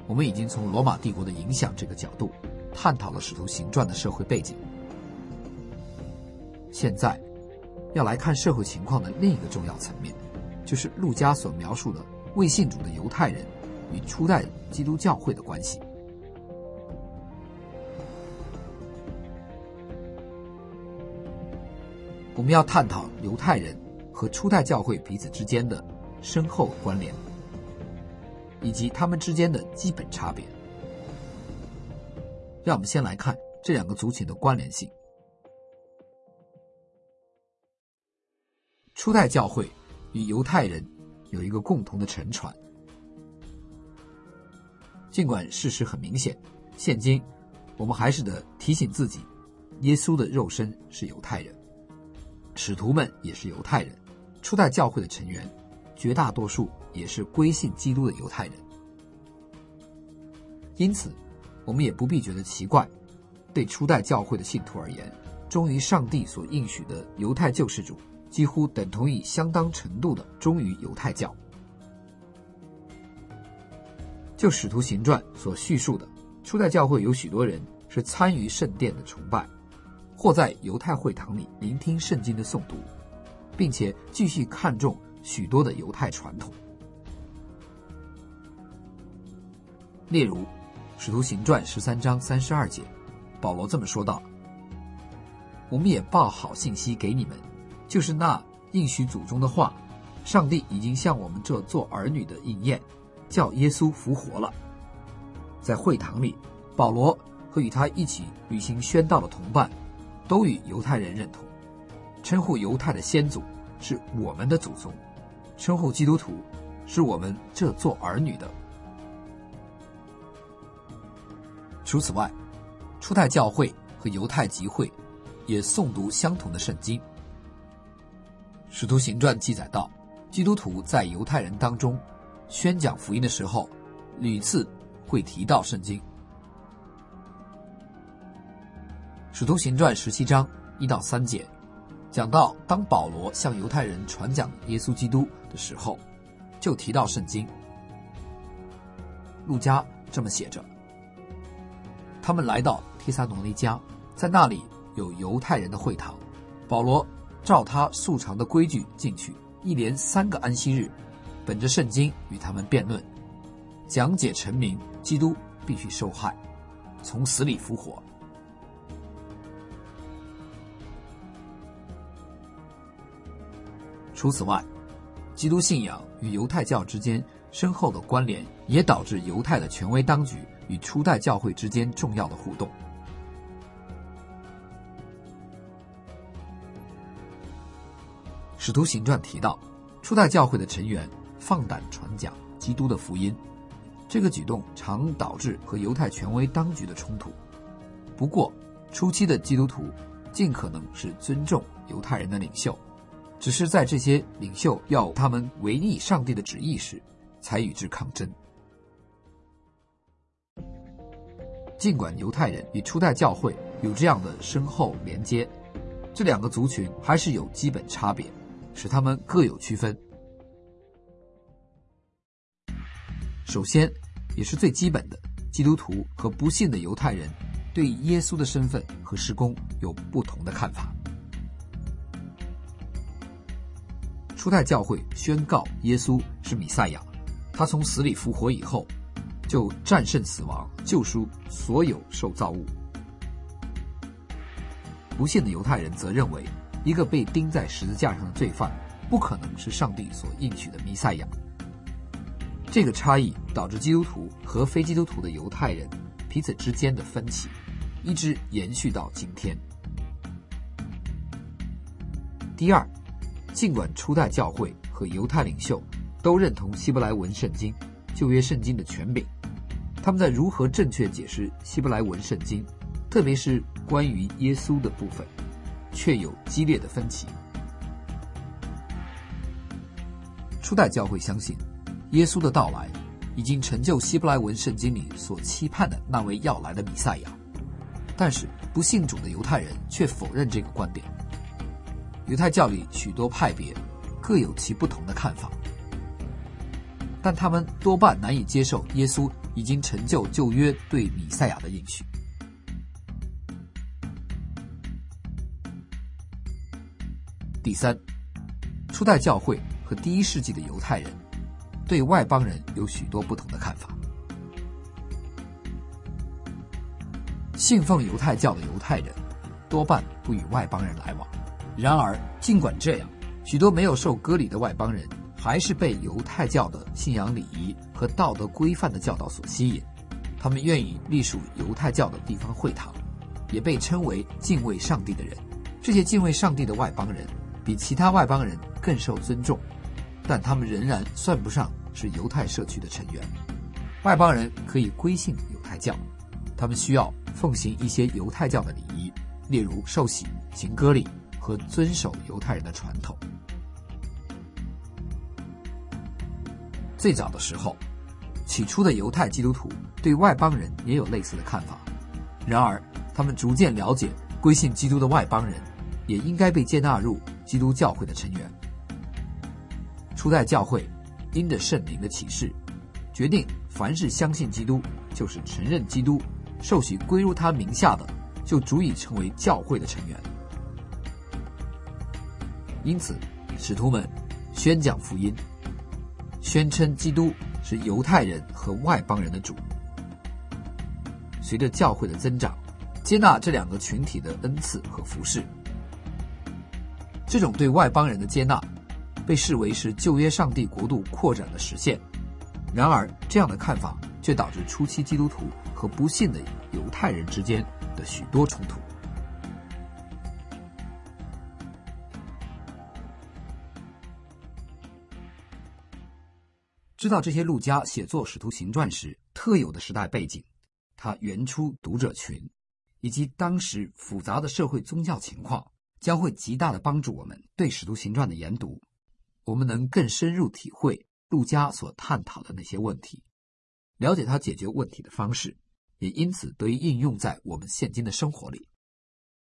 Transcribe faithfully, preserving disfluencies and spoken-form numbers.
我们已经从罗马帝国的影响这个角度探讨了使徒行传的社会背景。现在要来看社会情况的另一个重要层面，就是路加所描述的未信主的犹太人与初代基督教会的关系。我们要探讨犹太人和初代教会彼此之间的深厚关联，以及他们之间的基本差别。让我们先来看这两个族群的关联性。初代教会与犹太人有一个共同的沉船。尽管事实很明显，现今我们还是得提醒自己，耶稣的肉身是犹太人，使徒们也是犹太人，初代教会的成员绝大多数也是归信基督的犹太人。因此我们也不必觉得奇怪，对初代教会的信徒而言，忠于上帝所应许的犹太救世主几乎等同于相当程度的忠于犹太教。就使徒行传所叙述的，初代教会有许多人是参与圣殿的崇拜，或在犹太会堂里聆听圣经的诵读，并且继续看重许多的犹太传统。例如使徒行传十三章三十二节，保罗这么说道：我们也报好信息给你们，就是那应许祖宗的话，上帝已经向我们这做儿女的应验，叫耶稣复活了。在会堂里，保罗和与他一起履行宣道的同伴都与犹太人认同，称呼犹太的先祖是我们的祖宗，称呼基督徒是我们这做儿女的。除此外，初代教会和犹太集会也诵读相同的圣经。使徒行传记载道，基督徒在犹太人当中宣讲福音的时候，屡次会提到圣经。使徒行传十七章一到三节讲到，当保罗向犹太人传讲耶稣基督的时候，就提到圣经。路加这么写着：他们来到帖撒罗尼迦，在那里有犹太人的会堂，保罗照他素常的规矩进去，一连三个安息日，本着圣经与他们辩论，讲解陈明基督必须受害，从死里复活。除此外，基督信仰与犹太教之间深厚的关联，也导致犹太的权威当局与初代教会之间重要的互动。使徒行传提到，初代教会的成员放胆传讲基督的福音，这个举动常导致和犹太权威当局的冲突。不过，初期的基督徒尽可能是尊重犹太人的领袖，只是在这些领袖要他们违逆上帝的旨意时，才与之抗争。尽管犹太人与初代教会有这样的深厚连接，这两个族群还是有基本差别，使他们各有区分。首先，也是最基本的，基督徒和不信的犹太人对耶稣的身份和事工有不同的看法。初代教会宣告耶稣是弥赛亚，他从死里复活以后，就战胜死亡，救赎所有受造物。不信的犹太人则认为，一个被钉在十字架上的罪犯不可能是上帝所应许的弥赛亚。这个差异导致基督徒和非基督徒的犹太人彼此之间的分歧一直延续到今天。第二，尽管初代教会和犹太领袖都认同希伯来文圣经、旧约圣经的权柄，他们在如何正确解释希伯来文圣经，特别是关于耶稣的部分，却有激烈的分歧。初代教会相信耶稣的到来已经成就希伯来文圣经里所期盼的那位要来的弥赛亚，但是不信主的犹太人却否认这个观点。犹太教里许多派别各有其不同的看法。 但他们多半难以接受耶稣已经成就旧约对弥赛亚的应许。第三，初代教会和第一世纪的犹太人对外邦人有许多不同的看法。信奉犹太教的犹太人多半不与外邦人来往，然而尽管这样，许多没有受割礼的外邦人还是被犹太教的信仰礼仪和道德规范的教导所吸引，他们愿意隶属犹太教的地方会堂，也被称为敬畏上帝的人。这些敬畏上帝的外邦人比其他外邦人更受尊重，但他们仍然算不上是犹太社区的成员。外邦人可以归信犹太教，他们需要奉行一些犹太教的礼仪，例如受洗、行割礼和遵守犹太人的传统。最早的时候，起初的犹太基督徒对外邦人也有类似的看法，然而他们逐渐了解归信基督的外邦人也应该被接纳入基督教会的成员。初代教会因着圣灵的启示，决定凡是相信基督，就是承认基督，受洗归入他名下的，就足以成为教会的成员。因此，使徒们宣讲福音，宣称基督是犹太人和外邦人的主。随着教会的增长，接纳这两个群体的恩赐和服事。这种对外邦人的接纳被视为是旧约上帝国度扩展的实现。然而，这样的看法却导致初期基督徒和不信的犹太人之间的许多冲突。知道这些路加写作《使徒行传》时特有的时代背景，他原初读者群，以及当时复杂的社会宗教情况，将会极大地帮助我们对《使徒行传》的研读，我们能更深入体会路加所探讨的那些问题，了解他解决问题的方式，也因此得以应用在我们现今的生活里。